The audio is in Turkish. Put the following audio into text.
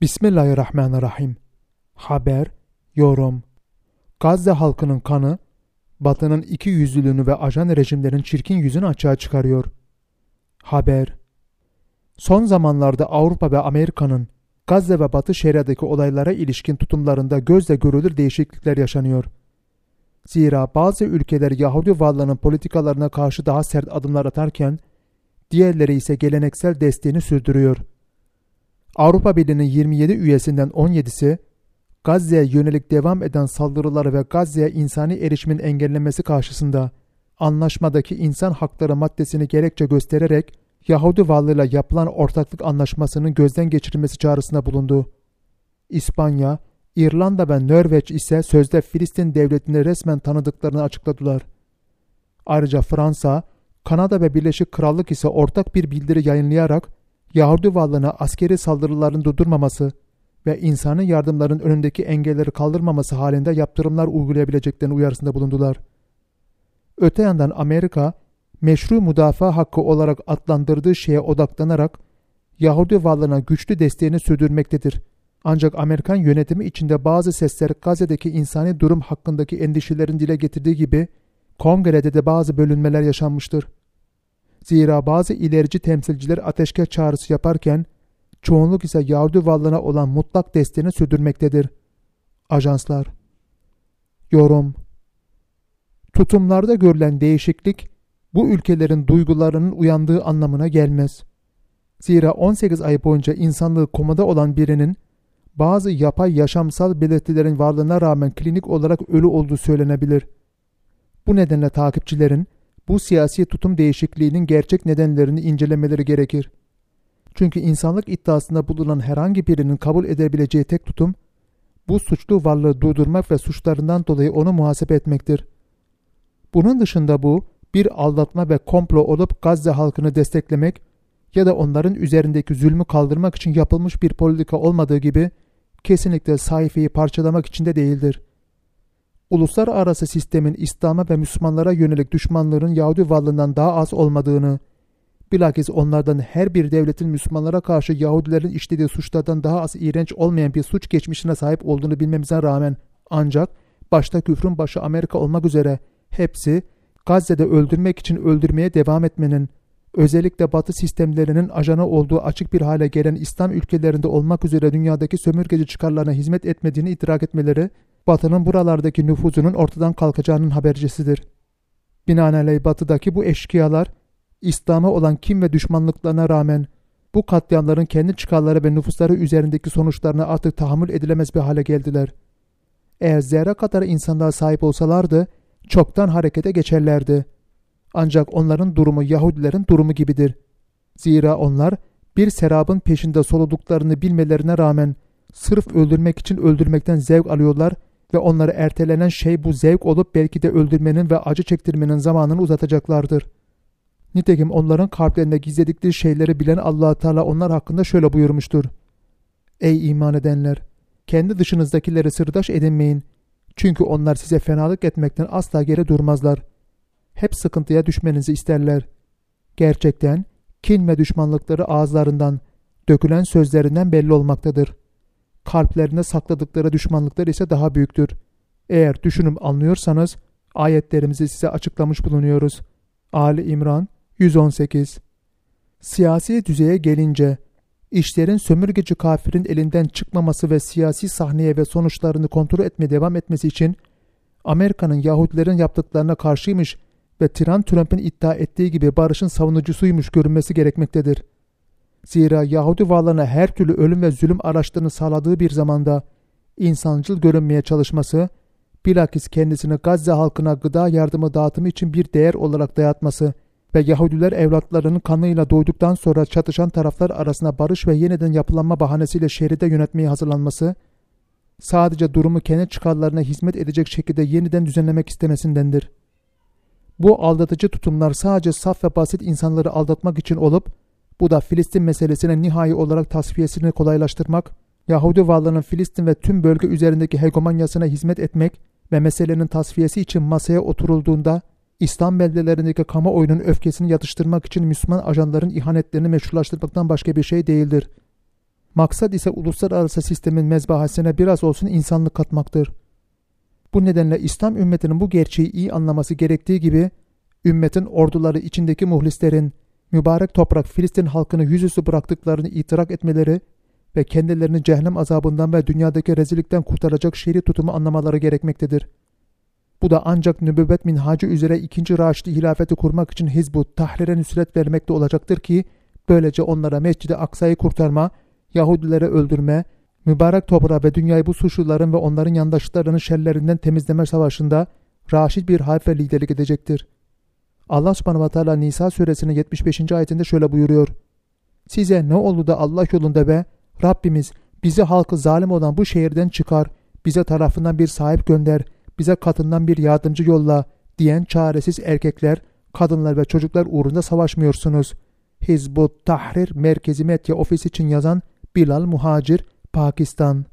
Bismillahirrahmanirrahim. Haber, yorum. Gazze halkının kanı, Batı'nın ikiyüzlülüğünü ve ajan rejimlerin çirkin yüzünü açığa çıkarıyor. Haber. Son zamanlarda Avrupa ve Amerika'nın Gazze ve Batı Şeria'daki olaylara ilişkin tutumlarında gözle görülür değişiklikler yaşanıyor. Zira bazı ülkeler Yahudi varlığının politikalarına karşı daha sert adımlar atarken, diğerleri ise geleneksel desteğini sürdürüyor. Avrupa Birliği'nin 27 üyesinden 17'si, Gazze'ye yönelik devam eden saldırıları ve Gazze'ye insani erişimin engellenmesi karşısında anlaşmadaki insan hakları maddesini gerekçe göstererek Yahudi varlığıyla yapılan ortaklık anlaşmasının gözden geçirilmesi çağrısında bulundu. İspanya, İrlanda ve Norveç ise sözde Filistin devletini resmen tanıdıklarını açıkladılar. Ayrıca Fransa, Kanada ve Birleşik Krallık ise ortak bir bildiri yayınlayarak Yahudi varlığına askeri saldırıların durdurmaması ve insani yardımların önündeki engelleri kaldırmaması halinde yaptırımlar uygulayabileceklerinin uyarısında bulundular. Öte yandan Amerika, meşru müdafaa hakkı olarak adlandırdığı şeye odaklanarak Yahudi varlığına güçlü desteğini sürdürmektedir. Ancak Amerikan yönetimi içinde bazı sesler Gazze'deki insani durum hakkındaki endişelerin dile getirdiği gibi Kongre'de de bazı bölünmeler yaşanmıştır. Zira bazı ilerici temsilciler ateşkes çağrısı yaparken çoğunluk ise Yahudi varlığına olan mutlak desteğini sürdürmektedir. Ajanslar. Yorum. Tutumlarda görülen değişiklik bu ülkelerin duygularının uyandığı anlamına gelmez. Zira 18 ay boyunca insanlığı komada olan birinin bazı yapay yaşamsal belirtilerin varlığına rağmen klinik olarak ölü olduğu söylenebilir. Bu nedenle takipçilerin bu siyasi tutum değişikliğinin gerçek nedenlerini incelemeleri gerekir. Çünkü insanlık iddiasında bulunan herhangi birinin kabul edebileceği tek tutum, bu suçlu varlığı durdurmak ve suçlarından dolayı onu muhasebe etmektir. Bunun dışında bu, bir aldatma ve komplo olup Gazze halkını desteklemek ya da onların üzerindeki zulmü kaldırmak için yapılmış bir politika olmadığı gibi, kesinlikle sayfayı parçalamak için de değildir. Uluslararası sistemin İslam'a ve Müslümanlara yönelik düşmanlığının Yahudi varlığından daha az olmadığını, bilakis onlardan her bir devletin Müslümanlara karşı Yahudilerin işlediği suçlardan daha az iğrenç olmayan bir suç geçmişine sahip olduğunu bilmemize rağmen ancak başta küfrün başı Amerika olmak üzere hepsi Gazze'de öldürmek için öldürmeye devam etmenin, özellikle Batı sistemlerinin ajanı olduğu açık bir hale gelen İslam ülkelerinde olmak üzere dünyadaki sömürgeci çıkarlarına hizmet etmediğini idrak etmeleri, Batı'nın buralardaki nüfuzunun ortadan kalkacağının habercisidir. Binaenaleyh Batı'daki bu eşkıyalar, İslam'a olan kin ve düşmanlıklarına rağmen bu katliamların kendi çıkarları ve nüfusları üzerindeki sonuçlarına artık tahammül edilemez bir hale geldiler. Eğer zerre kadar insanlığa sahip olsalardı, çoktan harekete geçerlerdi. Ancak onların durumu Yahudilerin durumu gibidir. Zira onlar bir serabın peşinde soluduklarını bilmelerine rağmen sırf öldürmek için öldürmekten zevk alıyorlar ve onlara ertelenen şey bu zevk olup belki de öldürmenin ve acı çektirmenin zamanını uzatacaklardır. Nitekim onların kalplerinde gizledikleri şeyleri bilen Allah-u Teala onlar hakkında şöyle buyurmuştur. Ey iman edenler! Kendi dışınızdakileri sırdaş edinmeyin. Çünkü onlar size fenalık etmekten asla geri durmazlar. Hep sıkıntıya düşmenizi isterler. Gerçekten kin ve düşmanlıkları ağızlarından, dökülen sözlerinden belli olmaktadır. Kalplerinde sakladıkları düşmanlıklar ise daha büyüktür. Eğer düşünüp anlıyorsanız ayetlerimizi size açıklamış bulunuyoruz. Ali İmran 118. Siyasi düzeye gelince, işlerin sömürgeci kafirin elinden çıkmaması ve siyasi sahneye ve sonuçlarını kontrol etmeye devam etmesi için Amerika'nın Yahudilerin yaptıklarına karşıymış ve Tiran Trump'ın iddia ettiği gibi barışın savunucusuymuş görünmesi gerekmektedir. Zira Yahudi varlığına her türlü ölüm ve zulüm araçlarını sağladığı bir zamanda insancıl görünmeye çalışması, bilakis kendisini Gazze halkına gıda yardımı dağıtımı için bir değer olarak dayatması ve Yahudiler evlatlarının kanıyla doyduktan sonra çatışan taraflar arasında barış ve yeniden yapılanma bahanesiyle şeride yönetmeye hazırlanması, sadece durumu kendi çıkarlarına hizmet edecek şekilde yeniden düzenlemek istemesindendir. Bu aldatıcı tutumlar sadece saf ve basit insanları aldatmak için olup, bu da Filistin meselesine nihai olarak tasfiyesini kolaylaştırmak, Yahudi varlığının Filistin ve tüm bölge üzerindeki hegemonyasına hizmet etmek ve meselenin tasfiyesi için masaya oturulduğunda İslam beldelerindeki kamuoyunun öfkesini yatıştırmak için Müslüman ajanların ihanetlerini meşrulaştırmaktan başka bir şey değildir. Maksat ise uluslararası sistemin mezbahasına biraz olsun insanlık katmaktır. Bu nedenle İslam ümmetinin bu gerçeği iyi anlaması gerektiği gibi, ümmetin orduları içindeki muhlislerin, mübarek toprak Filistin halkını yüzüstü bıraktıklarını itirak etmeleri ve kendilerini cehennem azabından ve dünyadaki rezillikten kurtaracak şer'i tutumu anlamaları gerekmektedir. Bu da ancak nübüvvet minhacı üzere 2. Raşidi hilafeti kurmak için Hizb-ut Tahrir'e nüsret vermekte olacaktır ki, böylece onlara Mescid-i Aksa'yı kurtarma, Yahudileri öldürme, mübarek toprağı ve dünyayı bu suçluların ve onların yandaşlarının şerlerinden temizleme savaşında raşid bir halife liderlik edecektir. Allah subhanahu ve teala Nisa suresinin 75. ayetinde şöyle buyuruyor. Size ne oldu da Allah yolunda ve Rabbimiz bizi halkı zalim olan bu şehirden çıkar, bize tarafından bir sahip gönder, bize katından bir yardımcı yolla diyen çaresiz erkekler, kadınlar ve çocuklar uğrunda savaşmıyorsunuz. Hizb-ut Tahrir Merkezi Medya Ofisi için yazan Bilal Muhacir, Pakistan.